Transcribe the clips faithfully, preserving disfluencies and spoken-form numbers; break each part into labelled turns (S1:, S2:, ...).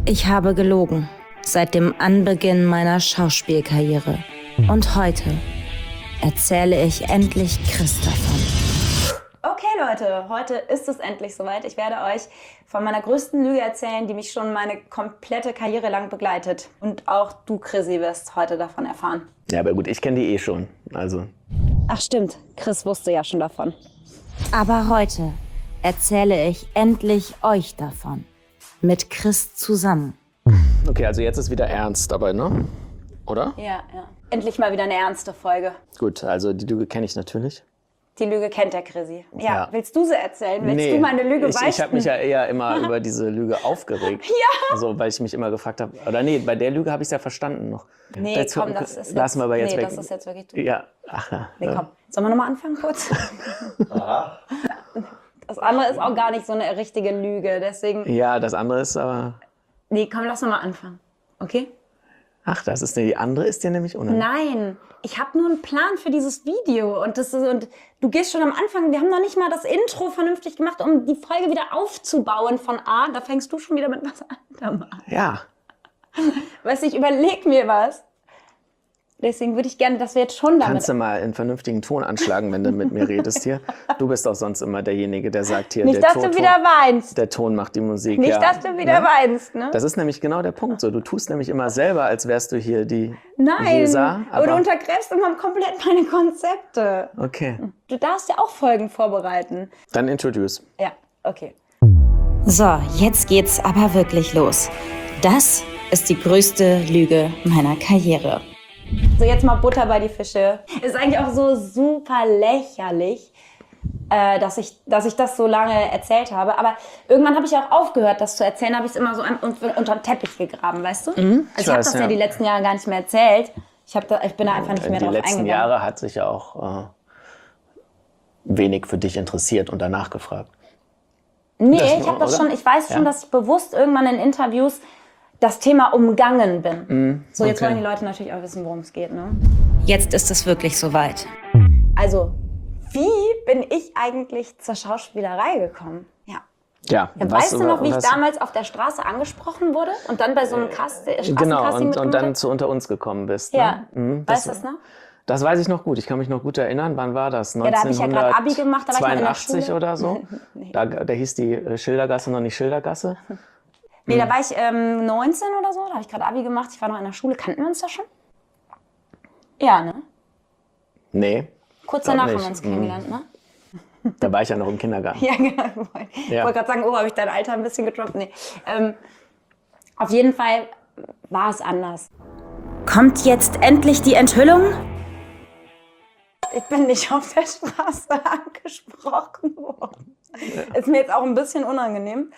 S1: Ich habe gelogen. Seit dem Anbeginn meiner Schauspielkarriere. Und heute erzähle ich endlich Chris davon.
S2: Okay Leute, heute ist es endlich soweit. Ich werde euch von meiner größten Lüge erzählen, die mich schon meine komplette Karriere lang begleitet. Und auch du, Chrissy, wirst heute davon erfahren.
S3: Ja, aber gut, ich kenne die eh schon, also.
S2: Ach stimmt, Chris wusste ja schon davon.
S1: Aber heute erzähle ich endlich euch davon. Mit Chris zusammen.
S3: Okay, also jetzt ist wieder ernst dabei, ne? Oder?
S2: Ja, ja. Endlich mal wieder eine ernste Folge.
S3: Gut, also die Lüge kenne ich natürlich.
S2: Die Lüge kennt der Chrissy. Ja,
S3: Ja.
S2: willst du sie erzählen? Willst
S3: Nee,
S2: du meine Lüge
S3: ich,
S2: beichten?
S3: ich habe mich ja eher immer über diese Lüge aufgeregt.
S2: Ja.
S3: So, weil ich mich immer gefragt habe, oder nee, bei der Lüge habe ich es ja verstanden noch.
S2: Nee,
S3: Jetzt,
S2: komm, das ist
S3: lassen wir aber jetzt
S2: nee,
S3: weg.
S2: das ist jetzt wirklich du.
S3: Ja, ach ja.
S2: Nee,
S3: ja.
S2: komm. Sollen wir nochmal anfangen kurz? Das andere ist auch gar nicht so eine richtige Lüge, deswegen...
S3: Ja, das andere ist aber...
S2: Nee, komm, lass nochmal anfangen. Okay?
S3: Ach, das ist die andere ist dir nämlich unangenehm.
S2: Nein, ich habe nur einen Plan für dieses Video und, das ist, und du gehst schon am Anfang, wir haben noch nicht mal das Intro vernünftig gemacht, um die Folge wieder aufzubauen von A. Da fängst du schon wieder mit was anderem an.
S3: Ja.
S2: Weißt du, ich überleg mir was. Deswegen würde ich gerne, dass wir jetzt schon damit...
S3: Kannst du mal einen vernünftigen Ton anschlagen, wenn du mit mir redest hier? Du bist doch sonst immer derjenige, der sagt hier,
S2: Nicht,
S3: der
S2: dass
S3: Ton,
S2: du wieder weinst.
S3: der Ton macht die Musik.
S2: Nicht,
S3: ja.
S2: dass du wieder
S3: Ne?
S2: weinst, ne?
S3: Das ist nämlich genau der Punkt. So, du tust nämlich immer selber, als wärst du hier die
S2: Nein,
S3: Gesa,
S2: aber du
S3: aber
S2: untergräbst immer komplett meine Konzepte.
S3: okay.
S2: Du darfst ja auch Folgen vorbereiten.
S3: Dann introduce.
S2: Ja, okay.
S1: So, jetzt geht's aber wirklich los. Das ist die größte Lüge meiner Karriere.
S2: So, jetzt mal Butter bei die Fische. Ist eigentlich auch so super lächerlich, äh, dass, ich, dass ich das so lange erzählt habe. Aber irgendwann habe ich auch aufgehört, das zu erzählen. habe ich es immer so un unter den Teppich gegraben, weißt du?
S3: Mhm,
S2: also ich
S3: ich
S2: habe
S3: weiß,
S2: das ja.
S3: ja
S2: die letzten Jahre gar nicht mehr erzählt. Ich, hab da, ich bin da einfach nicht mehr
S3: Die
S2: drauf
S3: letzten
S2: eingegangen.
S3: Jahre hat sich ja auch äh, wenig für dich interessiert und danach gefragt.
S2: Nee,
S3: Das-
S2: ich habe das
S3: oder?
S2: schon, ich weiß schon,
S3: Ja.
S2: dass ich bewusst irgendwann in Interviews das Thema umgangen bin.
S3: Mhm,
S2: So, jetzt
S3: okay.
S2: wollen die Leute natürlich auch wissen, worum es geht, ne?
S1: Jetzt ist es wirklich soweit.
S2: Also, wie bin ich eigentlich zur Schauspielerei gekommen? Ja.
S3: Ja,
S2: Ja,
S3: was-
S2: weißt du noch, wie ich
S3: was-
S2: damals auf der Straße angesprochen wurde und dann bei so einem Cast
S3: Genau,
S2: Straßencasting
S3: und, und
S2: mitgemacht
S3: dann
S2: habe?
S3: zu unter uns gekommen bist.
S2: Ja,
S3: Ne? Mhm,
S2: weißt du
S3: das,
S2: das noch?
S3: das weiß ich noch gut. Ich kann mich noch gut erinnern. Wann war das?
S2: da hab ich ja grad Abi gemacht, da war ich noch in der
S3: neunzehnhundertzweiundachtzig
S2: Schule.
S3: oder so.
S2: Nee.
S3: Da, da hieß die äh, Schildergasse noch nicht Schildergasse.
S2: Nee, da war ich ähm, neunzehn oder so, da habe ich gerade Abi gemacht, ich war noch in der Schule. Kannten wir uns da schon? Ja, ne?
S3: Nee,
S2: Kurz
S3: Glaub
S2: danach haben
S3: nicht.
S2: wir uns kennengelernt, ne?
S3: da war ich ja noch im Kindergarten.
S2: Ja, genau. Ich
S3: Ja.
S2: wollte gerade sagen, oh, habe ich dein Alter ein bisschen gedroppt? Nee. Ähm, auf jeden Fall war es anders.
S1: Kommt jetzt endlich die Enthüllung?
S2: Ich bin nicht auf der Straße angesprochen worden. Ist mir jetzt auch ein bisschen unangenehm.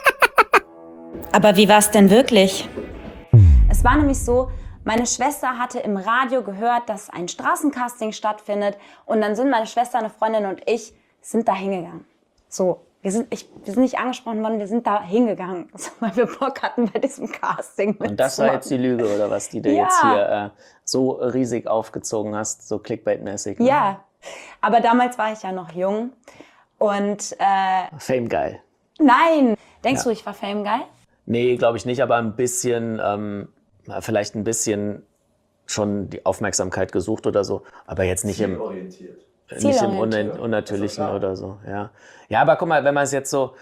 S1: Aber wie war's denn wirklich?
S2: Es war nämlich so, meine Schwester hatte im Radio gehört, dass ein Straßencasting stattfindet. Und dann sind meine Schwester, eine Freundin und ich sind da hingegangen. So, wir sind, ich, wir sind nicht angesprochen worden, wir sind da hingegangen, weil wir Bock hatten bei diesem Casting.
S3: Und das war jetzt die Lüge, oder was, die du
S2: Ja.
S3: jetzt hier äh, so riesig aufgezogen hast, so Clickbait-mäßig. Ne?
S2: Ja, aber damals war ich ja noch jung. Und äh,
S3: Fame geil.
S2: nein, denkst
S3: Ja.
S2: du, ich war Fame geil?
S3: Nee, glaube ich nicht, aber ein bisschen, ähm, vielleicht ein bisschen schon die Aufmerksamkeit gesucht oder so. Aber jetzt nicht im,
S4: Zielorientiert.
S3: nicht im
S2: Zielorientiert.
S3: Un Unnatürlichen
S4: Das ist
S3: oder so. Ja. ja, aber guck mal, wenn man es jetzt so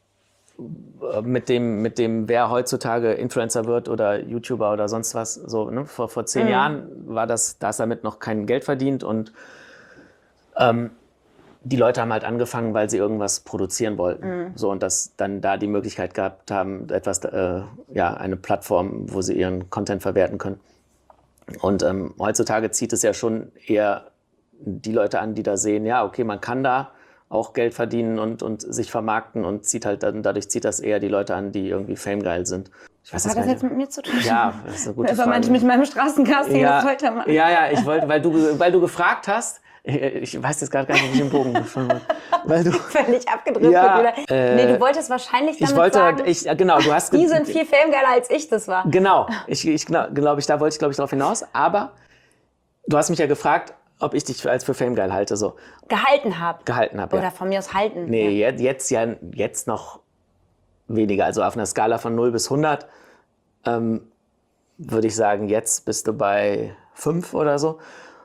S3: äh, mit dem, mit dem, wer heutzutage Influencer wird oder YouTuber oder sonst was, so ne? vor, vor zehn
S2: Mhm.
S3: Jahren war das, da ist damit noch kein Geld verdient und ähm, die Leute haben halt angefangen, weil sie irgendwas produzieren wollten.
S2: Mhm.
S3: So, und dass dann da die Möglichkeit gehabt haben, etwas, äh, ja, eine Plattform, wo sie ihren Content verwerten können. Und ähm, heutzutage zieht es ja schon eher die Leute an, die da sehen, ja, okay, man kann da auch Geld verdienen und, und sich vermarkten und zieht halt dann, dadurch zieht das eher die Leute an, die irgendwie famegeil sind. Ich weiß
S2: Was hat
S3: gar
S2: das jetzt
S3: nicht.
S2: mit mir zu tun?
S3: Ja, das ist eine gute
S2: Das war
S3: Frage.
S2: mit meinem Straßencasting,
S3: ja,
S2: das wollte er machen.
S3: ja, ja, ich wollte, weil du, weil du gefragt hast, ich weiß jetzt gerade gar nicht, wie ich den Bogen gefunden habe. Weil du,
S2: Völlig abgedriftet
S3: Ja,
S2: wieder.
S3: äh,
S2: Nee, du wolltest wahrscheinlich damit
S3: ich wollte,
S2: sagen,
S3: ich, genau, du hast...
S2: die sind viel famegeiler als ich das war.
S3: Genau, ich, ich glaube, glaub ich, da wollte ich, glaube ich, drauf hinaus. Aber du hast mich ja gefragt, ob ich dich für, als für famegeil halte, so
S2: Gehalten habe.
S3: gehalten habe.
S2: Oder
S3: Ja.
S2: von mir aus halten.
S3: Nee, jetzt, jetzt ja jetzt noch weniger. Also auf einer Skala von null bis hundert ähm, würde ich sagen, jetzt bist du bei fünf oder so.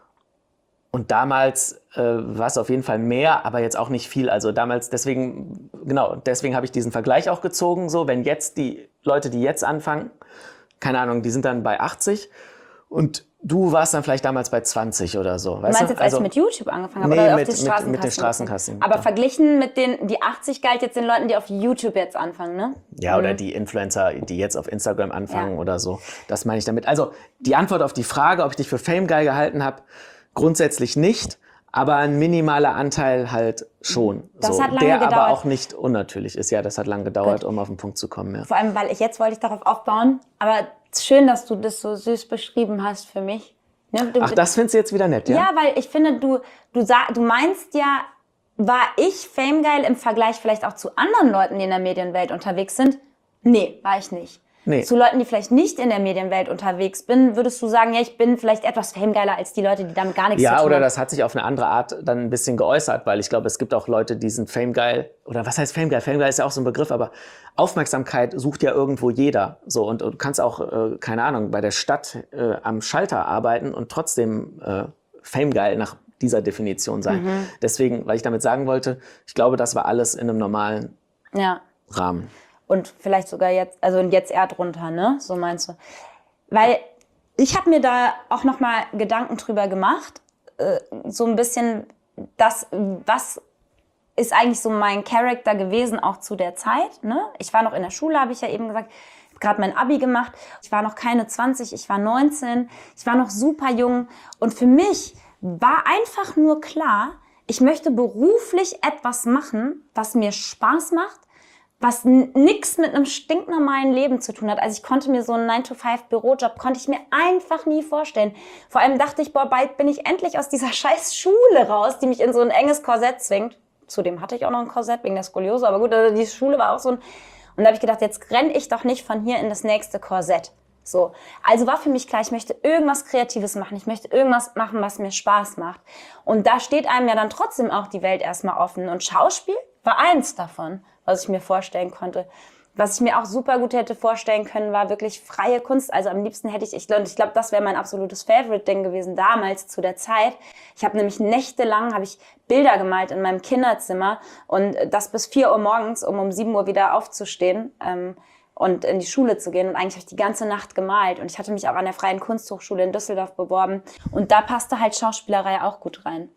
S3: Und damals äh, war es auf jeden Fall mehr, aber jetzt auch nicht viel. Also damals, deswegen, genau, deswegen habe ich diesen Vergleich auch gezogen. So, wenn jetzt die Leute, die jetzt anfangen, keine Ahnung, die sind dann bei achtzig und du warst dann vielleicht damals bei zwanzig oder so.
S2: Du
S3: Weißt
S2: meinst
S3: du?
S2: jetzt, als
S3: also,
S2: ich mit YouTube angefangen habe?
S3: nee,
S2: oder
S3: mit,
S2: auf die
S3: mit, mit den Straßencasting.
S2: Aber
S3: ja.
S2: verglichen mit den, die achtzig galt jetzt den Leuten, die auf YouTube jetzt anfangen, ne?
S3: Ja, oder die Influencer, die jetzt auf Instagram anfangen
S2: Ja.
S3: oder so. Das meine ich damit. Also die Antwort auf die Frage, ob ich dich für Fame geil gehalten habe, grundsätzlich nicht, aber ein minimaler Anteil halt schon.
S2: Das
S3: so,
S2: hat lange
S3: der
S2: gedauert.
S3: aber auch nicht unnatürlich ist. Ja, das hat lange gedauert,
S2: Gut.
S3: um auf den Punkt zu kommen. Ja.
S2: Vor allem, weil ich jetzt wollte ich darauf aufbauen, aber schön, dass du das so süß beschrieben hast für mich. Ne? Du,
S3: Ach, das findest du jetzt wieder nett, ja?
S2: Ja, weil ich finde, du, du, sag, du meinst ja, war ich famegeil im Vergleich vielleicht auch zu anderen Leuten, die in der Medienwelt unterwegs sind? Nee, war ich nicht.
S3: Nee.
S2: Zu Leuten, die vielleicht nicht in der Medienwelt unterwegs bin, würdest du sagen, ja, ich bin vielleicht etwas famegeiler als die Leute, die damit gar nichts
S3: Ja,
S2: zu tun
S3: oder
S2: haben?
S3: das hat sich auf eine andere Art dann ein bisschen geäußert, weil ich glaube, es gibt auch Leute, die sind famegeil. Oder was heißt famegeil? Famegeil ist ja auch so ein Begriff, aber Aufmerksamkeit sucht ja irgendwo jeder. So, und, und du kannst auch, äh, keine Ahnung, bei der Stadt äh, am Schalter arbeiten und trotzdem äh, famegeil nach dieser Definition sein.
S2: Mhm.
S3: Deswegen, weil ich damit sagen wollte, ich glaube, das war alles in einem normalen
S2: Ja.
S3: Rahmen.
S2: Und vielleicht sogar jetzt, also und jetzt eher drunter, ne? So meinst du. Weil ich habe mir da auch nochmal Gedanken drüber gemacht, äh, so ein bisschen, das, was ist eigentlich so mein Charakter gewesen, auch zu der Zeit, ne? Ich war noch in der Schule, habe ich ja eben gesagt, gerade mein Abi gemacht. Ich war noch keine zwanzig, ich war neunzehn, ich war noch super jung. Und für mich war einfach nur klar, ich möchte beruflich etwas machen, was mir Spaß macht, was nichts mit einem stinknormalen Leben zu tun hat. Also ich konnte mir so einen nine to five Bürojob, konnte ich mir einfach nie vorstellen. Vor allem dachte ich, boah, bald bin ich endlich aus dieser scheiß Schule raus, die mich in so ein enges Korsett zwingt. Zudem hatte ich auch noch ein Korsett wegen der Skoliose, aber gut, also die Schule war auch so ein... Und da habe ich gedacht, jetzt renne ich doch nicht von hier in das nächste Korsett. So. Also war für mich klar, ich möchte irgendwas Kreatives machen. Ich möchte irgendwas machen, was mir Spaß macht. Und da steht einem ja dann trotzdem auch die Welt erstmal offen. Und Schauspiel war eins davon, was ich mir vorstellen konnte. Was ich mir auch super gut hätte vorstellen können, war wirklich freie Kunst. Also am liebsten hätte ich, ich glaube, ich glaub, das wäre mein absolutes Favorite-Ding gewesen damals zu der Zeit. Ich habe nämlich nächtelang habe ich Bilder gemalt in meinem Kinderzimmer und das bis vier Uhr morgens, um um sieben Uhr wieder aufzustehen ähm, und in die Schule zu gehen. Und eigentlich habe ich die ganze Nacht gemalt und ich hatte mich auch an der Freien Kunsthochschule in Düsseldorf beworben und da passte halt Schauspielerei auch gut rein.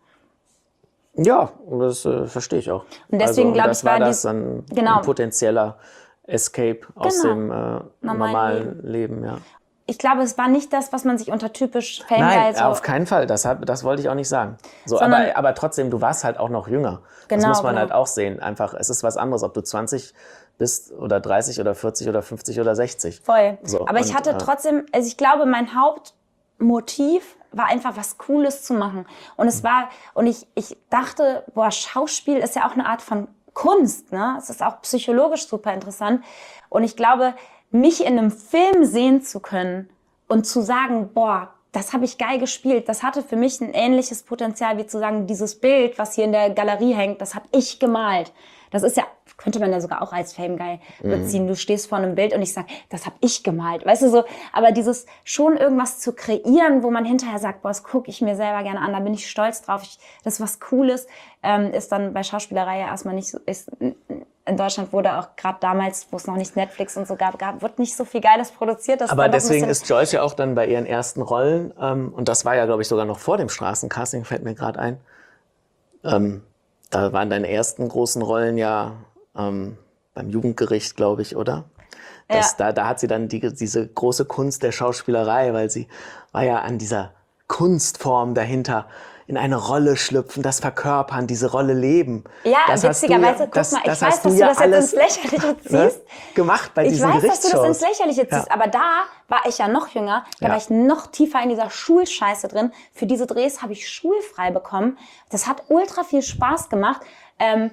S3: Ja, das äh, verstehe ich auch.
S2: Und deswegen
S3: also,
S2: glaube
S3: das
S2: ich, war
S3: war das
S2: die-
S3: ein,
S2: genau.
S3: ein potenzieller Escape aus
S2: Genau.
S3: dem äh, normalen Leben. Ja.
S2: Ich glaube, es war nicht das, was man sich unter typisch Famegeil
S3: Nein,
S2: so...
S3: auf keinen Fall. Das, hab, das wollte ich auch nicht sagen. So,
S2: Sondern-
S3: aber, aber trotzdem, du warst halt auch noch jünger. Das
S2: Genau,
S3: muss man
S2: genau.
S3: halt auch sehen. Einfach, es ist was anderes, ob du zwanzig bist oder dreißig oder vierzig oder fünfzig oder sechzig.
S2: Voll.
S3: So,
S2: Aber ich
S3: und,
S2: hatte
S3: äh,
S2: trotzdem, also ich glaube, mein Hauptmotiv war einfach was Cooles zu machen. Und es war, und ich, ich dachte, boah, Schauspiel ist ja auch eine Art von Kunst, ne? Es ist auch psychologisch super interessant. Und ich glaube, mich in einem Film sehen zu können und zu sagen, boah, das habe ich geil gespielt, das hatte für mich ein ähnliches Potenzial, wie zu sagen, dieses Bild, was hier in der Galerie hängt, das habe ich gemalt. Das ist ja, könnte man ja sogar auch als Famegeil beziehen. Du stehst vor einem Bild und ich sage, das habe ich gemalt. Weißt du so, aber dieses schon irgendwas zu kreieren, wo man hinterher sagt, boah, das gucke ich mir selber gerne an, da bin ich stolz drauf, ich, das ist was Cooles, ähm, ist dann bei Schauspielerei ja erstmal nicht so, ist, in Deutschland wurde auch gerade damals, wo es noch nicht Netflix und so gab, gab wird nicht so viel Geiles produziert. Das
S3: Aber
S2: dann doch ein
S3: deswegen
S2: bisschen-
S3: ist Joyce ja auch dann bei ihren ersten Rollen, ähm, und das war ja, glaube ich, sogar noch vor dem Straßencasting, fällt mir gerade ein, ähm, da waren deine ersten großen Rollen ja ähm, beim Jugendgericht, glaube ich, oder? Das,
S2: Ja.
S3: da, da hat sie dann die, diese große Kunst der Schauspielerei, weil sie war ja an dieser Kunstform dahinter, in eine Rolle schlüpfen, das verkörpern, diese Rolle leben.
S2: Ja,
S3: das hast du
S2: witzigerweise, guck
S3: das,
S2: mal, ich
S3: das
S2: weiß,
S3: hast
S2: dass
S3: du
S2: du
S3: ja
S2: das jetzt
S3: alles,
S2: ins Lächerliche ziehst.
S3: ne, gemacht bei
S2: Ich
S3: diesen
S2: weiß, dass du das
S3: Gerichtsshows.
S2: ins Lächerliche ziehst,
S3: Ja.
S2: aber da war ich ja noch jünger, da
S3: Ja.
S2: war ich noch tiefer in dieser Schulscheiße drin. Für diese Drehs habe ich schulfrei bekommen. Das hat ultra viel Spaß gemacht. Ähm,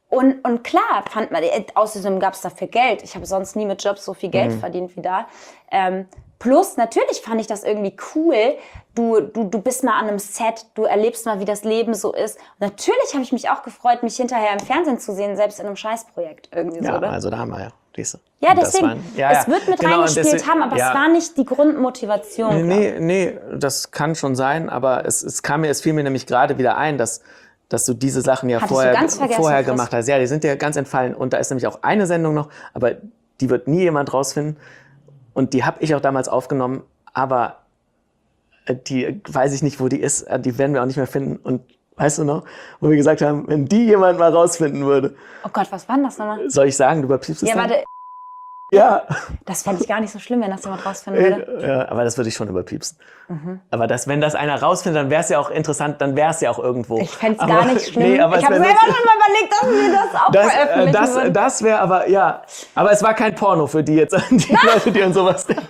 S2: Und, und klar, fand man, außerdem gab es dafür Geld. Ich habe sonst nie mit Jobs so viel Geld mhm. verdient wie da. Ähm, plus, natürlich fand ich das irgendwie cool. Du, du, du bist mal an einem Set, du erlebst mal, wie das Leben so ist. Und natürlich habe ich mich auch gefreut, mich hinterher im Fernsehen zu sehen, selbst in einem Scheißprojekt irgendwie
S3: ja,
S2: so. Oder?
S3: Also da haben wir ja, siehst du.
S2: Ja, deswegen,
S3: waren, ja, ja.
S2: es wird mit
S3: genau,
S2: reingespielt
S3: deswegen,
S2: haben, aber
S3: ja.
S2: es war nicht die Grundmotivation.
S3: Nee, nee, nee, das kann schon sein, aber es, es kam mir, es fiel mir nämlich gerade wieder ein, dass dass du diese Sachen ja
S2: Hattest
S3: vorher, vorher
S2: Chris?
S3: gemacht hast. Ja, die sind dir ganz entfallen. Und da ist nämlich auch eine Sendung noch, aber die wird nie jemand rausfinden. Und die habe ich auch damals aufgenommen, aber die weiß ich nicht, wo die ist. Die werden wir auch nicht mehr finden. Und weißt du noch, wo wir gesagt haben, wenn die jemand mal rausfinden würde.
S2: Oh Gott, was war denn das nochmal?
S3: Soll ich sagen, du überpiepst es
S2: Ja,
S3: dann?
S2: warte.
S3: Ja.
S2: Das fände ich gar nicht so schlimm, wenn das jemand rausfinden würde.
S3: Ja, aber das würde ich schon überpiepsen. Mhm. Aber das, wenn das einer rausfindet, dann wäre es ja auch interessant, dann wäre es ja auch irgendwo.
S2: Ich fände es gar nicht schlimm.
S3: Nee, aber
S2: ich habe selber schon mal überlegt, dass wir das auch
S3: das,
S2: veröffentlichen
S3: das,
S2: würden.
S3: Das wäre aber, ja. Aber es war kein Porno für die jetzt, die Leute, die an sowas denken.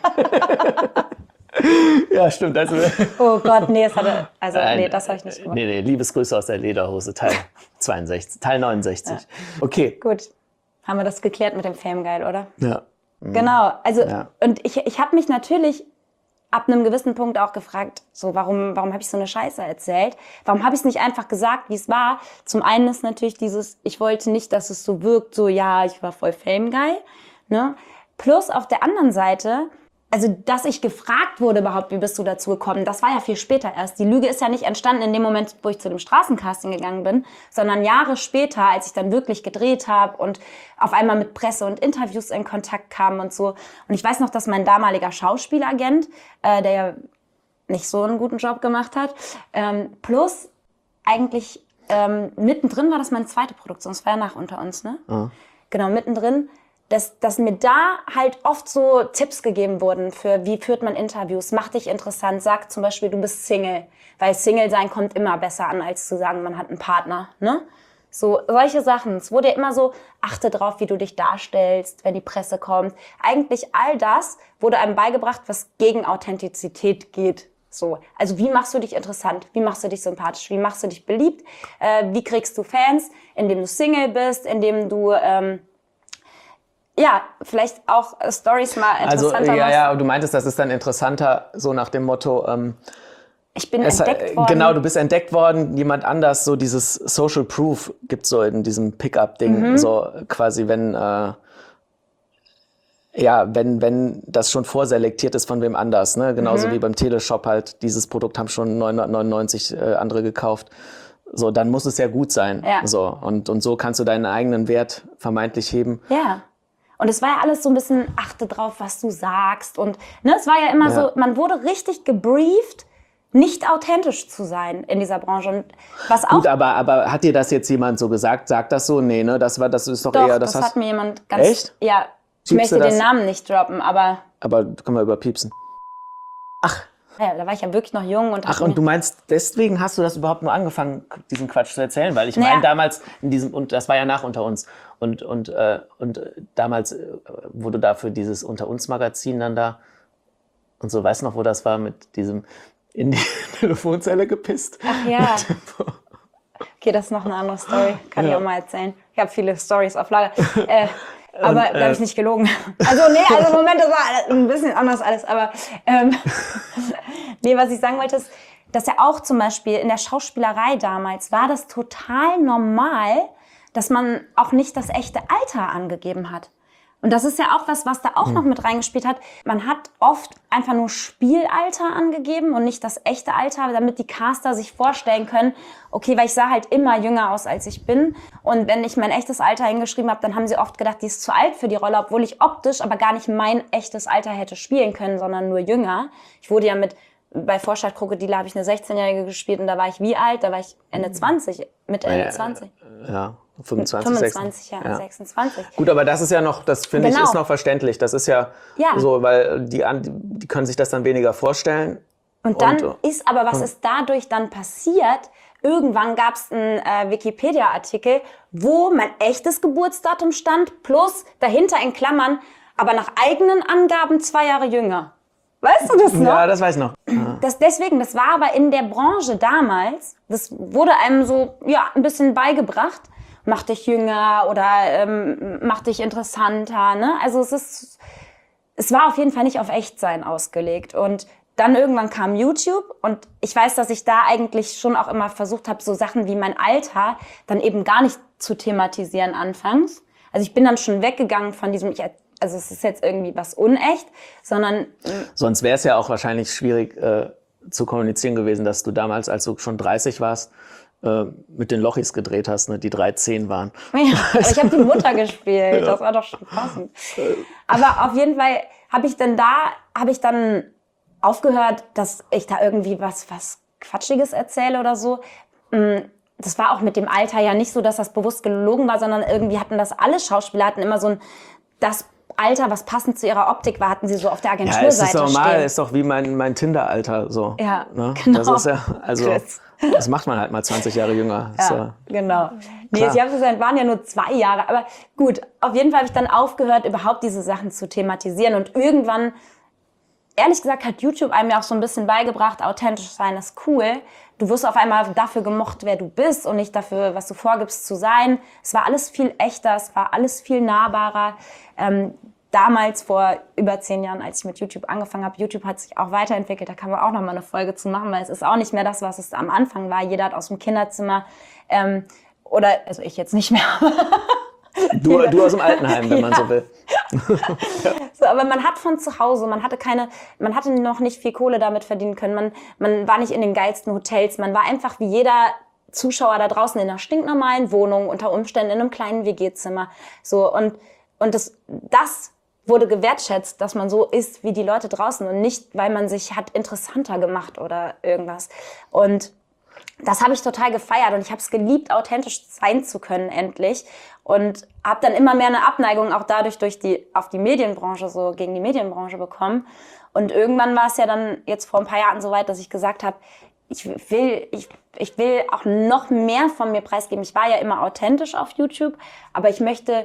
S3: Ja, stimmt. Also,
S2: oh Gott, nee, das hatte, also, nee, das habe ich nicht gemacht.
S3: Nee, nee, Liebesgrüße aus der Lederhose, Teil zweiundsechzig, Teil neunundsechzig. Ja. Okay.
S2: Gut, haben wir das geklärt mit dem Famegeil, oder?
S3: Ja.
S2: Genau, also
S3: ja.
S2: und ich, ich habe mich natürlich ab einem gewissen Punkt auch gefragt, so warum, warum habe ich so eine Scheiße erzählt? Warum habe ich es nicht einfach gesagt, wie es war? Zum einen ist natürlich dieses, ich wollte nicht, dass es so wirkt, so ja, ich war voll Fame-Guy, ne? Plus auf der anderen Seite, also dass ich gefragt wurde überhaupt, wie bist du dazu gekommen, das war ja viel später erst. Die Lüge ist ja nicht entstanden in dem Moment, wo ich zu dem Straßencasting gegangen bin, sondern Jahre später, als ich dann wirklich gedreht habe und auf einmal mit Presse und Interviews in Kontakt kam und so. Und ich weiß noch, dass mein damaliger Schauspielagent, äh, der ja nicht so einen guten Job gemacht hat, ähm, plus eigentlich ähm, mittendrin war das meine zweite Produktion, das war ja nach Unter uns, ne? Mhm. Genau, mittendrin. Dass, dass mir da halt oft so Tipps gegeben wurden für, wie führt man Interviews, mach dich interessant, sag zum Beispiel, du bist Single, weil Single sein kommt immer besser an, als zu sagen, man hat einen Partner, ne? So, solche Sachen. Es wurde ja immer so, achte drauf, wie du dich darstellst, wenn die Presse kommt. Eigentlich all das wurde einem beigebracht, was gegen Authentizität geht. So, also wie machst du dich interessant, wie machst du dich sympathisch, wie machst du dich beliebt, äh, wie kriegst du Fans, indem du Single bist, indem du... Ähm, ja, vielleicht auch Storys mal interessanter
S3: Also, ja,
S2: machst.
S3: ja, du meintest, das ist dann interessanter, so nach dem Motto, ähm,
S2: ich bin
S3: es,
S2: entdeckt worden.
S3: Genau, du bist entdeckt worden, jemand anders, so dieses Social Proof gibt's so in diesem Pickup-Ding, mhm. so quasi, wenn, äh, ja, wenn, wenn das schon vorselektiert ist von wem anders, ne, genauso mhm. wie beim Teleshop halt, dieses Produkt haben schon neunhundertneunundneunzig äh, andere gekauft. So, dann muss es ja gut sein.
S2: Ja.
S3: So, und, und so kannst du deinen eigenen Wert vermeintlich heben.
S2: Ja. Und es war ja alles so ein bisschen, achte drauf, was du sagst. Und ne, es war ja immer ja. so, man wurde richtig gebrieft, nicht authentisch zu sein in dieser Branche. Und was auch
S3: Gut, aber, aber hat dir das jetzt jemand so gesagt? Sagt das so? Nee, ne? Das, war, das ist doch,
S2: doch,
S3: eher... Das,
S2: das
S3: hast...
S2: hat mir jemand ganz...
S3: Echt?
S2: Ja, ich
S3: Piepst
S2: möchte den
S3: das?
S2: Namen nicht droppen, aber...
S3: Aber können wir überpiepsen. Ach.
S2: Ja, da war ich ja wirklich noch jung. Und
S3: Ach, und du meinst, deswegen hast du das überhaupt nur angefangen, diesen Quatsch zu erzählen? Weil ich
S2: naja.
S3: meine, damals, in diesem und das war ja nach Unter uns, und, und, äh, und damals äh, wurde da für dieses Unter uns Magazin dann da, und so, weißt du noch, wo das war, mit diesem in die Telefonzelle gepisst?
S2: Ach ja. Okay, das ist noch eine andere Story, kann ja. ich auch mal erzählen. Ich habe viele Stories auf Lager. äh, Aber und, da habe ich nicht gelogen. Also nee, also im Moment, das war ein bisschen anders alles. Aber ähm, nee, was ich sagen wollte, ist, dass ja auch zum Beispiel in der Schauspielerei damals war das total normal, dass man auch nicht das echte Alter angegeben hat. Und das ist ja auch was, was da auch hm. noch mit reingespielt hat. Man hat oft einfach nur Spielalter angegeben und nicht das echte Alter, damit die Caster sich vorstellen können, okay, weil ich sah halt immer jünger aus, als ich bin. Und wenn ich mein echtes Alter hingeschrieben habe, dann haben sie oft gedacht, die ist zu alt für die Rolle, obwohl ich optisch aber gar nicht mein echtes Alter hätte spielen können, sondern nur jünger. Ich wurde ja mit, bei Vorstadt Krokodile habe ich eine sechzehnjährige gespielt und da war ich wie alt? Da war ich Ende zwanzig, Mitte Ende
S3: ja,
S2: zwanzig.
S3: Ja. fünfundzwanzig,
S2: fünfundzwanzig, ja, ja, sechsundzwanzig.
S3: Gut, aber das ist ja noch, das finde
S2: genau.
S3: ich, ist noch verständlich. Das ist ja, ja. so, weil die, die können sich das dann weniger vorstellen.
S2: Und dann und, ist aber, was hm. ist dadurch dann passiert? Irgendwann gab es einen äh, Wikipedia-Artikel, wo mein echtes Geburtsdatum stand, plus dahinter in Klammern, aber nach eigenen Angaben zwei Jahre jünger. Weißt du das noch?
S3: Ja, das weiß ich noch.
S2: Das deswegen, das war aber in der Branche damals, das wurde einem so ja ein bisschen beigebracht. mach dich jünger oder ähm, mach dich interessanter. Ne? Also es ist, es war auf jeden Fall nicht auf Echtsein ausgelegt. Und dann irgendwann kam YouTube und ich weiß, dass ich da eigentlich schon auch immer versucht habe, so Sachen wie mein Alter dann eben gar nicht zu thematisieren anfangs. Also ich bin dann schon weggegangen von diesem, ich, also es ist jetzt irgendwie was unecht, sondern...
S3: Sonst wäre es ja auch wahrscheinlich schwierig äh, zu kommunizieren gewesen, dass du damals, als du schon dreißig warst, äh, mit den Lochis gedreht hast, ne, die dreizehn waren.
S2: Ja, aber ich habe die Mutter gespielt, das war doch schon passend. Aber auf jeden Fall habe ich dann da, habe ich dann aufgehört, dass ich da irgendwie was, was Quatschiges erzähle oder so. Das war auch mit dem Alter ja nicht so, dass das bewusst gelogen war, sondern irgendwie hatten das alle Schauspieler, hatten immer so ein, das Alter, was passend zu ihrer Optik war, hatten sie so auf der Agenturseite
S3: stehen. Ja, es ist normal,
S2: stehen.
S3: ist doch wie mein, mein Tinder-Alter, so.
S2: Ja,
S3: ne?
S2: genau.
S3: Das ist ja, also, das macht man halt mal zwanzig Jahre jünger.
S2: Ja,
S3: so.
S2: genau. Nee, ich habe gesagt, waren ja nur zwei Jahre, aber gut, auf jeden Fall habe ich dann aufgehört, überhaupt diese Sachen zu thematisieren und irgendwann, ehrlich gesagt, hat YouTube einem ja auch so ein bisschen beigebracht, authentisch sein ist cool. Du wirst auf einmal dafür gemocht, wer du bist und nicht dafür, was du vorgibst zu sein. Es war alles viel echter, es war alles viel nahbarer. Ähm, damals, vor über zehn Jahren, als ich mit YouTube angefangen habe, YouTube hat sich auch weiterentwickelt. Da kann man auch noch mal eine Folge zu machen, weil es ist auch nicht mehr das, was es am Anfang war. Jeder hat aus dem Kinderzimmer ähm, oder, also ich jetzt nicht mehr.
S3: Du, du aus dem Altenheim, wenn man ja. so will.
S2: So, aber man hat von zu Hause, man hatte keine, man hatte noch nicht viel Kohle damit verdienen können. Man, man war nicht in den geilsten Hotels. Man war einfach wie jeder Zuschauer da draußen in einer stinknormalen Wohnung, unter Umständen in einem kleinen W G-Zimmer. So, und, und das, das wurde gewertschätzt, dass man so ist wie die Leute draußen und nicht, weil man sich hat interessanter gemacht oder irgendwas. Und das habe ich total gefeiert und ich habe es geliebt, authentisch sein zu können endlich und habe dann immer mehr eine Abneigung auch dadurch durch die auf die Medienbranche so gegen die Medienbranche bekommen und irgendwann war es ja dann jetzt vor ein paar Jahren so weit, dass ich gesagt habe, ich will ich ich will auch noch mehr von mir preisgeben. Ich war ja immer authentisch auf YouTube, aber ich möchte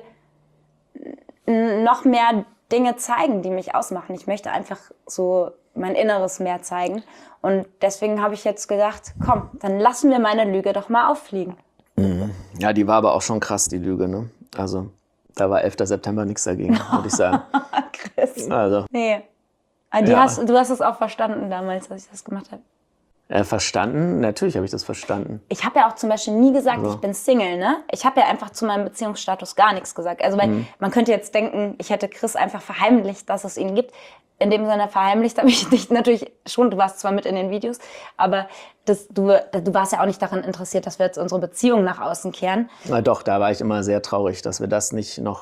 S2: noch mehr Dinge zeigen, die mich ausmachen. Ich möchte einfach so mein Inneres mehr zeigen. Und deswegen habe ich jetzt gedacht, komm, dann lassen wir meine Lüge doch mal auffliegen.
S3: Mhm. Ja, die war aber auch schon krass, die Lüge, ne? Also, da war elfter September nichts dagegen, würde ich sagen.
S2: Chris.
S3: Also.
S2: Nee. Die
S3: ja.
S2: hast, du hast es auch verstanden damals, als ich das gemacht habe.
S3: Äh, verstanden? Natürlich habe ich das verstanden.
S2: Ich habe ja auch zum Beispiel nie gesagt,
S3: also.
S2: ich bin Single, ne? Ich habe ja einfach zu meinem Beziehungsstatus gar nichts gesagt. Also, weil mhm. man könnte jetzt denken, ich hätte Chris einfach verheimlicht, dass es ihn gibt. In dem Sinne verheimlicht habe ich dich natürlich schon, du warst zwar mit in den Videos, aber das, du, du warst ja auch nicht daran interessiert, dass wir jetzt unsere Beziehung nach außen kehren.
S3: Na doch, da war ich immer sehr traurig, dass wir das nicht noch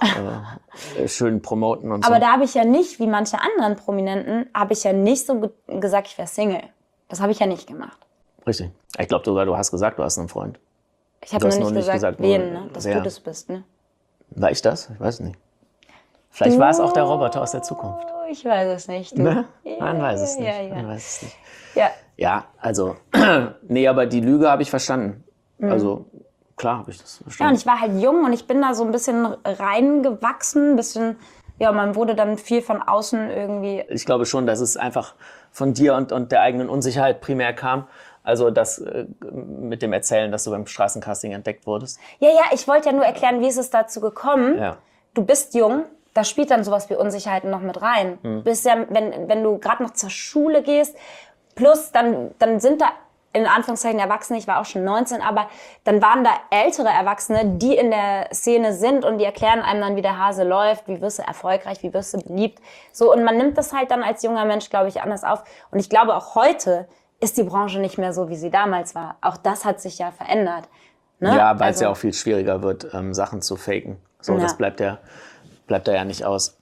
S3: äh, schön promoten und
S2: aber
S3: so.
S2: Da habe ich ja nicht, wie manche anderen Prominenten, habe ich ja nicht so ge- gesagt, ich wäre Single. Das habe ich ja nicht gemacht.
S3: Richtig. Ich glaube sogar, du hast gesagt, du hast einen Freund.
S2: Ich habe nur nicht gesagt, gesagt wen, ne? Dass
S3: wer.
S2: du das bist, ne?
S3: War ich das? Ich weiß nicht. Vielleicht du, war es auch der Roboter aus der Zukunft.
S2: Ich weiß es nicht. Du.
S3: Ne?
S2: Ja,
S3: Man weiß es nicht.
S2: Ja, ja.
S3: Man weiß es nicht.
S2: Ja.
S3: Ja, also, nee, aber die Lüge habe ich verstanden. Mhm. Also, klar habe ich das verstanden.
S2: Ja, und ich war halt jung und ich bin da so ein bisschen reingewachsen, ein bisschen, ja, man wurde dann viel von außen irgendwie.
S3: Ich glaube schon, dass es einfach von dir und, und der eigenen Unsicherheit primär kam. Also das äh, mit dem Erzählen, dass du beim Straßencasting entdeckt wurdest.
S2: Ja, ja, ich wollte ja nur erklären, wie ist es dazu gekommen.
S3: Ja.
S2: Du bist jung, da spielt dann sowas wie Unsicherheiten noch mit rein.
S3: Hm.
S2: Du bist ja, wenn, wenn du gerade noch zur Schule gehst, plus dann, dann sind da in Anführungszeichen Erwachsene, ich war auch schon neunzehn, aber dann waren da ältere Erwachsene, die in der Szene sind und die erklären einem dann, wie der Hase läuft, wie wirst du erfolgreich, wie wirst du beliebt. So, und man nimmt das halt dann als junger Mensch, glaube ich, anders auf. Und ich glaube, auch heute ist die Branche nicht mehr so, wie sie damals war. Auch das hat sich ja verändert. Ne?
S3: Ja, weil es
S2: also,
S3: ja auch viel schwieriger wird, ähm, Sachen zu faken. So,
S2: ja.
S3: das bleibt ja, bleibt da ja nicht aus.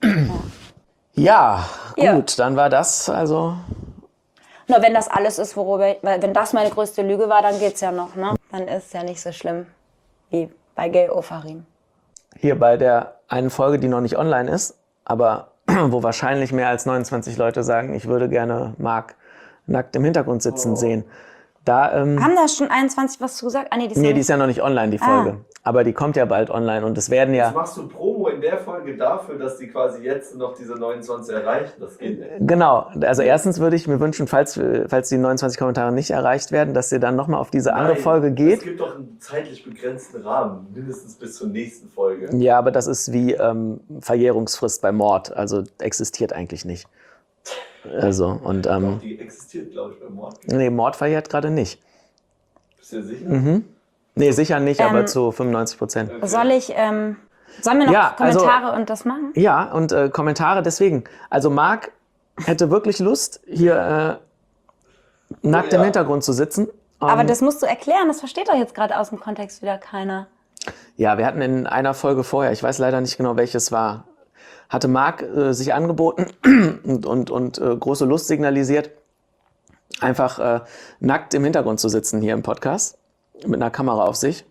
S3: Ja, ja gut, ja. Dann war das also...
S2: Nur wenn das alles ist, worüber, weil wenn das meine größte Lüge war, dann geht's ja noch, ne? Dann ist es ja nicht so schlimm wie bei Gay Ofarim.
S3: Hier bei der einen Folge, die noch nicht online ist, aber wo wahrscheinlich mehr als neunundzwanzig Leute sagen, ich würde gerne Marc nackt im Hintergrund sitzen oh. sehen. Da, ähm,
S2: haben da schon einundzwanzig was zu gesagt? Ah, nee, die ist,
S3: nee, die ist ja noch nicht online, die Folge. Ah. Aber die kommt ja bald online und es werden ja...
S4: Jetzt machst du Promo in in der Folge dafür, dass die quasi jetzt noch diese neunundzwanzig erreichen. Das geht nicht.
S3: Genau. Also erstens würde ich mir wünschen, falls, falls die neunundzwanzig Kommentare nicht erreicht werden, dass ihr dann nochmal auf diese andere
S4: Nein,
S3: Folge geht.
S4: Es gibt doch einen zeitlich begrenzten Rahmen, mindestens bis zur nächsten Folge.
S3: Ja, aber das ist wie ähm, Verjährungsfrist bei Mord. Also existiert eigentlich nicht. Also, und, ähm,
S4: Doch, die existiert, glaube ich, bei Mord.
S3: Nee, Mord verjährt gerade nicht.
S4: Bist du dir sicher?
S3: Mhm. Nee, sicher nicht,
S2: Ähm,
S3: aber zu fünfundneunzig Prozent.
S4: Okay.
S2: Soll ich, ähm, sollen wir noch
S3: Ja, also-
S2: Kommentare und das machen?
S3: Ja, und äh, Kommentare deswegen. Also Marc hätte wirklich Lust, hier äh, nackt
S4: Oh ja.
S3: im Hintergrund zu sitzen.
S2: Aber
S3: Ähm,
S2: das musst du erklären, das versteht doch jetzt gerade aus dem Kontext wieder keiner.
S3: Ja, wir hatten in einer Folge vorher, ich weiß leider nicht genau, welches war, hatte Marc äh, sich angeboten und, und, und äh, große Lust signalisiert, einfach äh, nackt im Hintergrund zu sitzen hier im Podcast mit einer Kamera auf sich.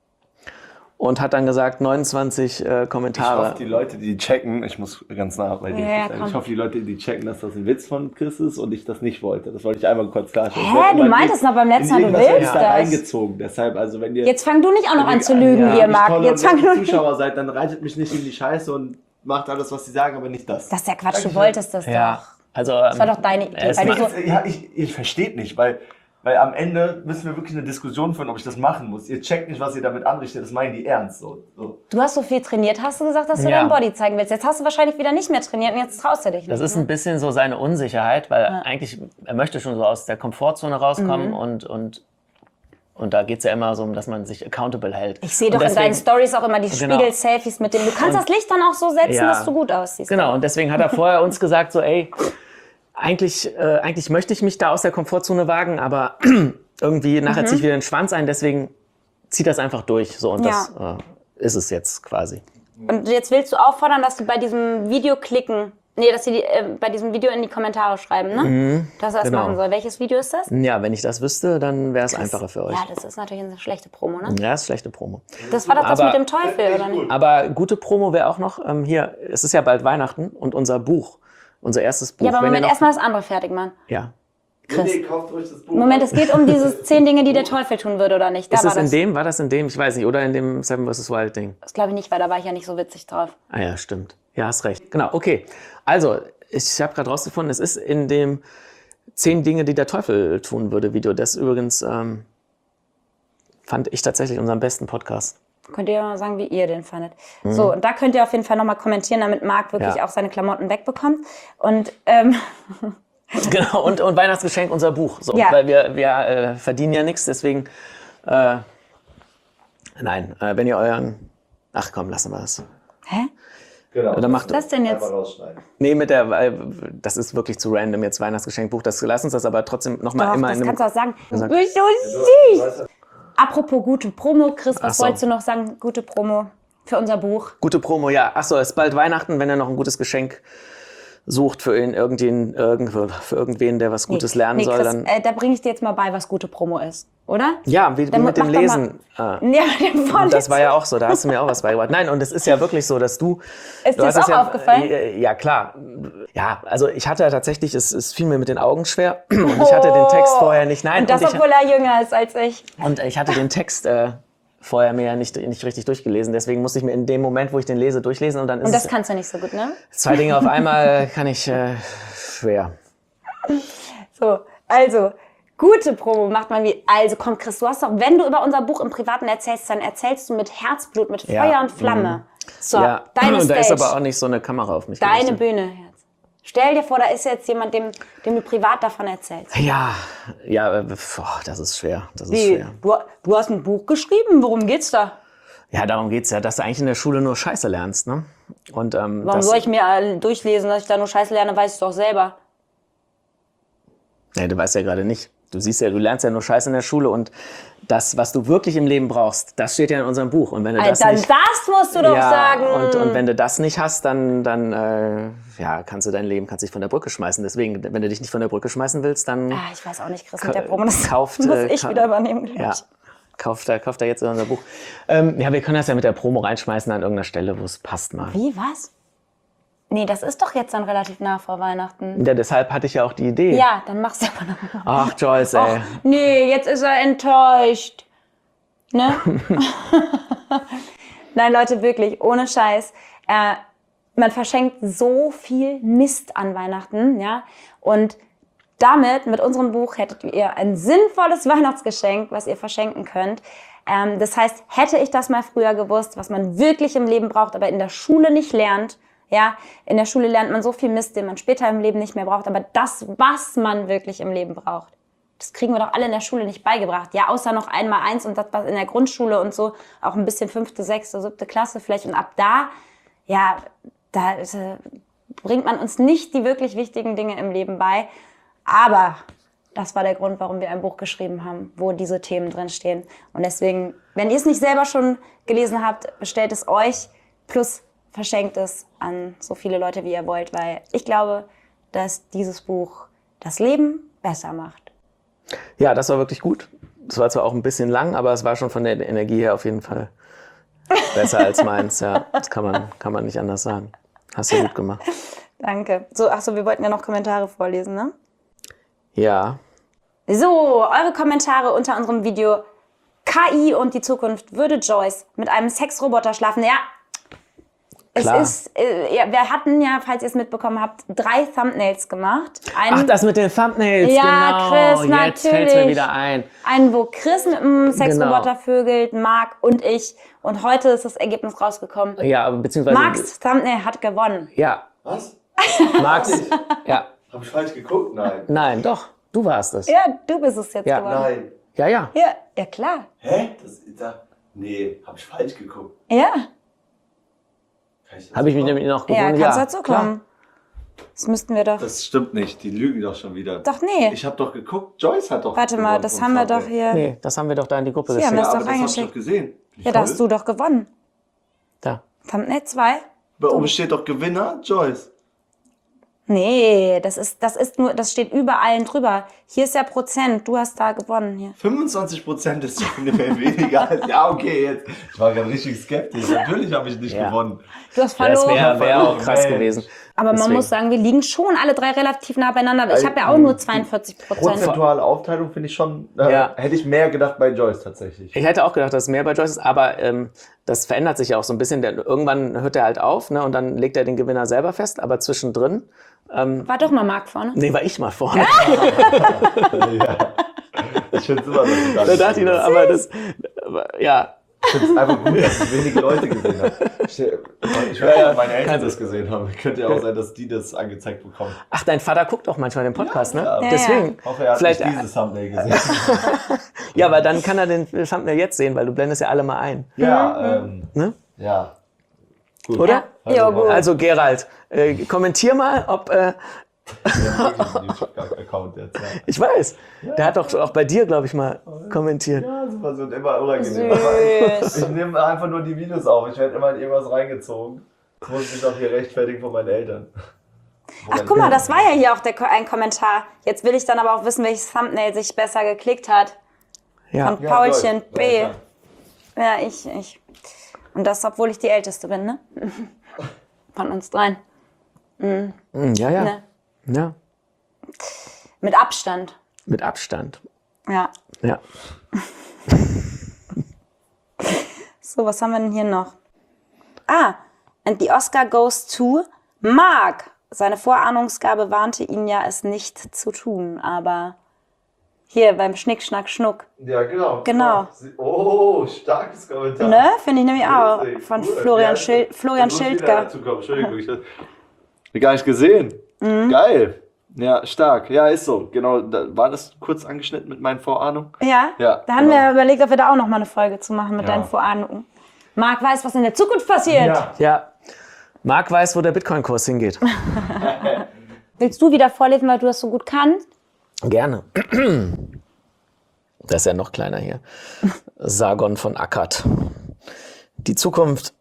S3: Und hat dann gesagt, neunundzwanzig äh,
S4: Ich
S3: Kommentare.
S4: hoffe, die Leute, die checken, ich muss ganz nah bei dir
S2: Ja, ja,
S4: sein.
S2: komm.
S4: Ich hoffe, die Leute, die checken, dass das ein Witz von Chris ist und ich das nicht wollte. Das wollte ich einmal kurz klarstellen.
S2: Hä?
S4: Ich werd
S2: Du
S4: immer
S2: meintest
S4: in-
S2: noch beim letzten Mal,
S4: in
S2: du
S4: irgendwas werd ich
S2: willst
S4: da
S2: das.
S4: eingezogen. Deshalb, also wenn ihr
S2: Jetzt fang du nicht auch noch
S4: wenn
S2: an
S4: ihr-
S2: zu lügen
S4: ja,
S2: hier,
S4: nicht
S2: Marc.
S4: tolle
S2: Jetzt
S4: und
S2: fang
S4: nette
S2: du nicht.
S4: Zuschauer seid, dann reitet mich nicht in die Scheiße und macht alles, was sie sagen, aber nicht das.
S2: Das ist ja Quatsch, du wolltest das
S3: Ja,
S2: doch.
S3: also.
S2: Das war doch deine Idee.
S3: es
S2: Weil du
S3: macht-
S2: so,
S4: Ja, ich, ich verstehe nicht, weil, weil am Ende müssen wir wirklich eine Diskussion führen, ob ich das machen muss. Ihr checkt nicht, was ihr damit anrichtet, das meinen die ernst. So, so.
S2: du hast so viel trainiert, hast du gesagt, dass du
S3: Ja.
S2: deinen Body zeigen willst. Jetzt hast du wahrscheinlich wieder nicht mehr trainiert und jetzt traust du dich nicht.
S3: Das ist ein bisschen so seine Unsicherheit, weil eigentlich, er möchte schon so aus der Komfortzone rauskommen und, und, und da geht es ja immer so um, dass man sich accountable hält.
S2: Ich sehe
S3: Und
S2: doch in
S3: deswegen-
S2: deinen Stories auch immer die
S3: Genau.
S2: Spiegel-Selfies mit dem. Du kannst das Licht dann auch so setzen,
S3: Ja.
S2: dass du gut aussiehst.
S3: Genau, und deswegen hat er vorher uns gesagt, so ey, eigentlich, äh, eigentlich möchte ich mich da aus der Komfortzone wagen, aber irgendwie nachher ziehe ich wieder den Schwanz ein, deswegen zieht das einfach durch. So, und
S2: Ja.
S3: das äh, ist es jetzt quasi.
S2: Und jetzt willst du auffordern, dass du bei diesem Video klicken, nee, dass sie die, äh, bei diesem Video in die Kommentare schreiben, ne? Dass er das
S3: genau.
S2: machen soll. Welches Video ist das?
S3: Ja, wenn ich das wüsste, dann wäre es einfacher für euch.
S2: Ja, das ist natürlich eine schlechte Promo, ne?
S3: Ja, ist schlechte Promo.
S2: Das war doch das
S3: Aber-
S2: mit dem Teufel, oder nicht?
S3: Aber gute Promo wäre auch noch, ähm, hier, es ist ja bald Weihnachten und unser Buch, unser erstes Buch.
S2: Ja, aber
S3: wenn ihr
S2: Moment,
S3: noch-
S2: erstmal das andere fertig machen.
S3: Ja.
S2: Chris.
S4: Nee, nee, kauft euch das Buch.
S2: Moment, es geht um diese zehn Dinge, die der Teufel tun würde, oder nicht? Da
S3: Ist
S2: war
S3: das in
S2: das.
S3: dem, war das in dem, ich weiß nicht, oder in dem Seven versus. Wild Ding?
S2: Das glaube ich nicht, weil da war ich ja nicht so witzig drauf.
S3: Ah ja, stimmt. Ja, hast recht. Genau, okay. Also, ich habe gerade rausgefunden, es ist in dem zehn Dinge, die der Teufel tun würde Video. Das übrigens ähm, fand ich tatsächlich unseren besten Podcast.
S2: Könnt ihr ja mal sagen, wie ihr den fandet. So, und da könnt ihr auf jeden Fall nochmal kommentieren, damit Marc wirklich
S3: Ja.
S2: auch seine Klamotten wegbekommt. Und ähm,
S3: Genau, und, und Weihnachtsgeschenk unser Buch. So,
S2: Ja.
S3: weil wir, wir äh, verdienen ja nichts, deswegen äh, nein, äh, wenn ihr euren. Ach komm, lassen wir es.
S2: hä?
S4: Genau.
S3: Dann macht-
S2: Was denn jetzt?
S4: Einfach rausschneiden.
S3: Nee, mit der, weil das ist wirklich zu random jetzt Weihnachtsgeschenkbuch. Das lass uns das aber trotzdem nochmal
S2: Doch,
S3: immer
S2: das
S3: in einem.
S2: kannst du auch sagen. Du
S3: Gesagt.
S2: bist so
S4: Du
S2: süß.
S4: weißt ja,
S2: Apropos gute Promo, Chris, was
S3: Ach so.
S2: wolltest du noch sagen? Gute Promo für unser Buch.
S3: Gute Promo, ja. Achso, es ist bald Weihnachten, wenn ihr noch ein gutes Geschenk sucht für ihn, irgendwen, irgend, für irgendwen, der was Gutes lernen
S2: nee,
S3: soll,
S2: Chris,
S3: dann.
S2: äh, da bringe ich dir jetzt mal bei, was gute Promo ist, oder?
S3: Ja, wie, wie
S2: Dann
S3: mit dem
S2: mach doch
S3: Lesen. Äh,
S2: Ja, mit dem Vorlesen.
S3: das war ja auch so, da hast du mir auch was beigebracht. Nein, und es ist ja wirklich so, dass du.
S2: Ist
S3: du
S2: dir
S3: hast
S2: das
S3: es
S2: auch
S3: ja,
S2: aufgefallen?
S3: äh, Ja, klar. Ja, also ich hatte ja tatsächlich, es, es fiel mir mit den Augen schwer und ich hatte den Text vorher nicht. Nein,
S2: Und das,
S3: ich,
S2: obwohl er jünger ist als ich.
S3: und ich hatte den Text äh, vorher mir ja nicht, nicht richtig durchgelesen. Deswegen musste ich mir in dem Moment, wo ich den lese, durchlesen und dann ist
S2: Und das
S3: es
S2: kannst du nicht so gut, ne?
S3: zwei Dinge auf einmal kann ich äh, schwer.
S2: So, also, gute Promo macht man wie. Also komm, Chris, du hast doch, wenn du über unser Buch im Privaten erzählst, dann erzählst du mit Herzblut, mit
S3: Ja,
S2: Feuer und Flamme. So,
S3: Ja,
S2: deine
S3: und da ist
S2: Stage,
S3: aber auch nicht so eine Kamera auf mich
S2: deine
S3: gerichtet.
S2: Bühne jetzt. Stell dir vor, da ist jetzt jemand, dem, dem du privat davon erzählst.
S3: Ja, ja, äh, boah, das ist schwer. Das ist
S2: Wie?
S3: schwer.
S2: Du, du hast ein Buch geschrieben, worum geht's da?
S3: Ja, darum geht's ja, dass du eigentlich in der Schule nur Scheiße lernst, ne? Und ähm,
S2: Warum
S3: das,
S2: soll ich mir äh, durchlesen, dass ich da nur Scheiße lerne, weiß ich doch selber.
S3: Nee, du weißt ja gerade nicht. Du siehst ja, du lernst ja nur Scheiße in der Schule und das, was du wirklich im Leben brauchst, das steht ja in unserem Buch. Und wenn du das
S2: Alter,
S3: nicht,
S2: das musst du doch
S3: ja,
S2: sagen.
S3: Und, und wenn du das nicht hast, dann, dann äh, ja, kannst du dein Leben kannst dich von der Brücke schmeißen. Deswegen, wenn du dich nicht von der Brücke schmeißen willst, dann
S2: Ah, ich weiß auch nicht, Chris, mit der Promo, das
S3: kauft,
S2: muss
S3: äh,
S2: ich
S3: ka-
S2: wieder übernehmen, glaub
S3: ja,
S2: ich.
S3: kauft da, kauft da jetzt unser Buch. Ähm, ja, wir können das ja mit der Promo reinschmeißen an irgendeiner Stelle, wo es passt mal.
S2: Wie, was? Nee, das ist doch jetzt dann relativ nah vor Weihnachten.
S3: Ja, deshalb hatte ich ja auch die Idee.
S2: Ja, dann mach's aber noch.
S3: Ach, Joyce, ey.
S2: Och, nee, jetzt ist er enttäuscht. Ne? Nein, Leute, wirklich, ohne Scheiß. Äh, man verschenkt so viel Mist an Weihnachten, ja. Und damit, mit unserem Buch, hättet ihr ein sinnvolles Weihnachtsgeschenk, was ihr verschenken könnt. Ähm, das heißt, hätte ich das mal früher gewusst, was man wirklich im Leben braucht, aber in der Schule nicht lernt. Ja, in der Schule lernt man so viel Mist, den man später im Leben nicht mehr braucht. Aber das, was man wirklich im Leben braucht, das kriegen wir doch alle in der Schule nicht beigebracht. Ja, außer noch einmal eins und das was in der Grundschule und so, auch ein bisschen fünfte, sechste, siebte Klasse vielleicht. Und ab da, ja, da äh, bringt man uns nicht die wirklich wichtigen Dinge im Leben bei. Aber das war der Grund, warum wir ein Buch geschrieben haben, wo diese Themen drin stehen. Und deswegen, wenn ihr es nicht selber schon gelesen habt, bestellt es euch, plus verschenkt es an so viele Leute, wie ihr wollt, weil ich glaube, dass dieses Buch das Leben besser macht.
S3: Ja, das war wirklich gut. Es war zwar auch ein bisschen lang, aber es war schon von der Energie her auf jeden Fall besser als meins. Ja, das kann man, kann man nicht anders sagen. Hast du gut gemacht.
S2: Danke. So, ach so, wir wollten ja noch Kommentare vorlesen, ne?
S3: Ja.
S2: So, eure Kommentare unter unserem Video. K I und die Zukunft. Würde Joyce mit einem Sexroboter schlafen? Ja, es
S3: Klar.
S2: ist, äh, ja, wir hatten ja, falls ihr es mitbekommen habt, drei Thumbnails gemacht. Einen,
S3: Ach, das mit den Thumbnails,
S2: Ja,
S3: genau.
S2: Chris,
S3: Jetzt
S2: natürlich.
S3: fällt's mir wieder ein.
S2: einen, wo Chris mit einem Sexroboter
S3: Genau.
S2: vögelt, Marc und ich. Und heute ist das Ergebnis rausgekommen.
S3: Ja, aber beziehungsweise...
S2: Marcs Thumbnail hat gewonnen.
S3: Ja,
S4: Was?
S3: Max. Ja,
S4: Hab ich falsch geguckt? Nein.
S3: nein, doch, du warst es.
S2: Ja, du bist es jetzt
S3: Ja.
S2: gewonnen.
S4: Nein.
S3: Ja, ja.
S2: Ja, ja klar.
S4: Hä? Das, da, nee, hab ich falsch geguckt.
S2: Ja,
S4: Kann ich das
S3: Habe ich mich
S4: machen?
S3: nämlich noch
S2: ja,
S3: gewonnen.
S2: kannst
S3: ja,
S2: dazu
S3: klar.
S2: kommen. Das müssten wir doch.
S4: Das stimmt nicht, die lügen doch schon wieder.
S2: Doch, nee.
S4: Ich hab doch geguckt, Joyce hat doch
S2: Warte mal,
S4: gewonnen
S2: das
S4: vom
S2: haben wir doch
S4: Thumbnail.
S2: hier.
S3: Nee, das haben wir doch da in die Gruppe
S2: Hier,
S3: geschickt.
S2: das-
S4: Ja,
S2: doch
S4: aber das hab ich
S2: reingeschickt.
S4: doch gesehen. Wie
S2: Ja, da hast
S4: voll?
S2: du doch gewonnen.
S3: Da.
S2: Thumbnail zwei?
S4: Bei oben steht doch Gewinner, Joyce.
S2: Nee, das ist, das ist nur, das steht über allen drüber. Hier ist ja Prozent, du hast da gewonnen hier.
S4: fünfundzwanzig Prozent ist schon weniger als. Ja, okay, jetzt. Ich war gerade richtig skeptisch. Natürlich habe ich nicht
S3: Ja.
S4: gewonnen.
S2: Du hast
S3: Ja, das
S2: verloren.
S3: wäre wär auch krass
S4: Mensch.
S3: gewesen.
S2: Aber man
S3: Deswegen.
S2: muss sagen, wir liegen schon alle drei relativ nah beieinander. Aber ich habe ja auch nur zweiundvierzig Prozent.
S4: Prozentuale Aufteilung finde ich schon. Äh,
S3: Ja.
S4: Hätte ich mehr gedacht bei Joyce tatsächlich.
S3: Ich hätte auch gedacht, dass es mehr bei Joyce ist, aber ähm, das verändert sich ja auch so ein bisschen. Der, irgendwann hört er halt auf, ne, und dann legt er den Gewinner selber fest, aber zwischendrin,
S2: War doch mal Marc vorne.
S3: nee, war ich mal vorne.
S4: Ja. Ich finde es immer noch
S3: Da dachte ich noch, aber das, aber, ja,
S4: Ich finde es einfach gut, dass es wenige Leute gesehen haben. Ich, ich weiß ja, ob meine Eltern das gesehen haben. Könnte ja auch sein, dass die das angezeigt bekommen.
S3: ach, dein Vater guckt auch manchmal den Podcast, ne?
S4: Ja, ja.
S3: Deswegen.
S4: Ich hoffe, er hat
S3: Vielleicht,
S4: nicht dieses Thumbnail gesehen.
S3: ja, aber dann kann er den Thumbnail jetzt sehen, weil du blendest ja alle mal ein,
S4: Ja, ähm,
S3: ne?
S4: ja. Gut.
S3: Oder?
S2: Ja, ja, gut.
S3: Also Gerald, äh, kommentier mal, ob, äh,
S4: Wir haben wirklich einen YouTube-Account jetzt, ja.
S3: ich weiß, der hat doch auch bei dir, glaube ich, mal kommentiert.
S4: Ja, das wird immer unangenehm.
S2: Süß.
S4: Ich nehme einfach nur die Videos auf. Ich werde immer in irgendwas reingezogen. Jetzt muss ich mich auch hier rechtfertigen von meinen Eltern.
S2: Ach, guck mal, das war ja hier auch der, ein Kommentar. Jetzt will ich dann aber auch wissen, welches Thumbnail sich besser geklickt hat.
S3: Ja,
S2: Von
S4: Ja,
S2: Paulchen
S4: toll.
S2: B.
S4: Ja,
S2: Ja, ich, ich. Und das, obwohl ich die Älteste bin, ne? Von uns dreien.
S3: Hm, ja, ja.
S2: Ne?
S3: Ja,
S2: Mit Abstand.
S3: mit Abstand.
S2: Ja.
S3: Ja.
S2: So, was haben wir denn hier noch? Ah, and the Oscar goes to Marc. Seine Vorahnungsgabe warnte ihn ja, es nicht zu tun, aber hier beim Schnick, Schnack, Schnuck.
S4: Ja, genau.
S2: Genau.
S4: Oh, starkes Kommentar.
S2: Ne? Finde ich nämlich auch.
S4: Witzig,
S2: Von
S4: cool.
S2: Florian,
S4: Ja,
S2: Schil Florian
S4: da muss wieder
S2: Schildger.
S4: dazu kommen. Entschuldigung, ich hab ich gar nicht gesehen.
S2: Mhm.
S4: Geil. Ja, stark. Ja, ist so. Genau, da war das kurz angeschnitten mit meinen Vorahnungen.
S2: Ja,
S4: Ja,
S2: da haben
S4: genau.
S2: wir überlegt, ob wir da auch noch mal eine Folge zu machen mit
S4: Ja.
S2: deinen Vorahnungen. Marc weiß, was in der Zukunft passiert.
S4: Ja.
S3: Ja. Marc weiß, wo der Bitcoin-Kurs hingeht.
S2: Willst du wieder vorlesen, weil du das so gut kannst?
S3: Gerne. Das ist ja noch kleiner hier. Sargon von Akkad. Die Zukunft.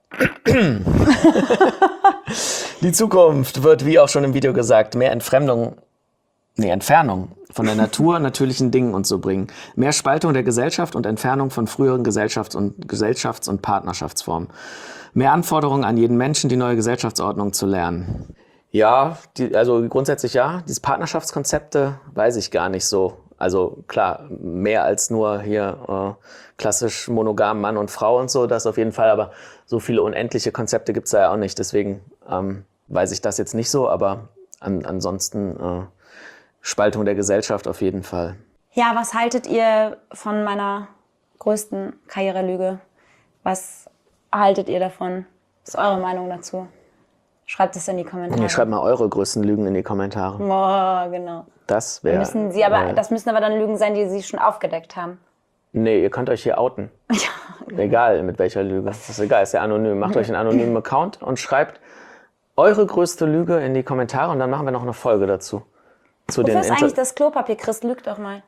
S3: Die Zukunft wird, wie auch schon im Video gesagt, mehr Entfremdung, nee, Entfernung von der Natur, natürlichen Dingen und so bringen. Mehr Spaltung der Gesellschaft und Entfernung von früheren Gesellschafts- und Gesellschafts- und Partnerschaftsformen. Mehr Anforderungen an jeden Menschen, die neue Gesellschaftsordnung zu lernen. Ja, die, also grundsätzlich ja. Diese Partnerschaftskonzepte weiß ich gar nicht so. Also klar, mehr als nur hier äh, klassisch monogam Mann und Frau und so, das auf jeden Fall. Aber so viele unendliche Konzepte gibt es da ja auch nicht. Deswegen ähm, weiß ich das jetzt nicht so. Aber an, ansonsten äh, Spaltung der Gesellschaft auf jeden Fall.
S2: Ja, was haltet ihr von meiner größten Karrierelüge? Was haltet ihr davon? Was ist eure Meinung dazu? Schreibt es in die Kommentare.
S3: Ja, schreibt mal eure größten Lügen in die Kommentare.
S2: Oh, genau.
S3: Das wäre.
S2: Müssen sie aber,
S3: äh,
S2: das müssen aber dann Lügen sein, die sie schon aufgedeckt haben.
S3: Nee, ihr könnt euch hier outen. Egal mit welcher Lüge. Das ist egal, ist ja anonym. Macht euch einen anonymen Account und schreibt eure größte Lüge in die Kommentare und dann machen wir noch eine Folge dazu. Zu
S2: Wofür
S3: den
S2: ist
S3: Inter-
S2: eigentlich das Klopapier, Chris? Lüg doch mal.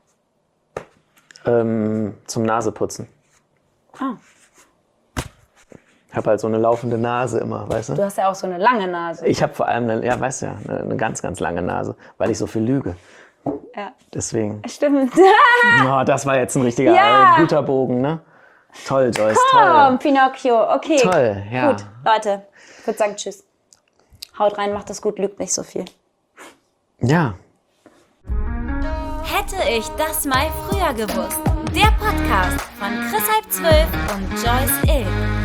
S3: ähm, zum Naseputzen.
S2: Ah.
S3: Ich habe halt so eine laufende Nase immer, weißt du?
S2: Du hast ja auch so eine lange Nase.
S3: Ich habe vor allem, eine, ja, weißt du ja, eine, eine ganz, ganz lange Nase, weil ich so viel lüge.
S2: Ja.
S3: Deswegen.
S2: Stimmt.
S3: Oh, das war jetzt ein richtiger
S2: Ja.
S3: äh, guter Bogen, ne? Toll, Joyce,
S2: Komm,
S3: toll.
S2: Pinocchio. Okay.
S3: Toll, ja.
S2: Gut, Leute. Ich würde sagen, tschüss. Haut rein, macht es gut, lügt nicht so viel.
S3: Ja.
S1: Hätte ich das mal früher gewusst. Der Podcast von Chris halb zwölf und Joyce Ill.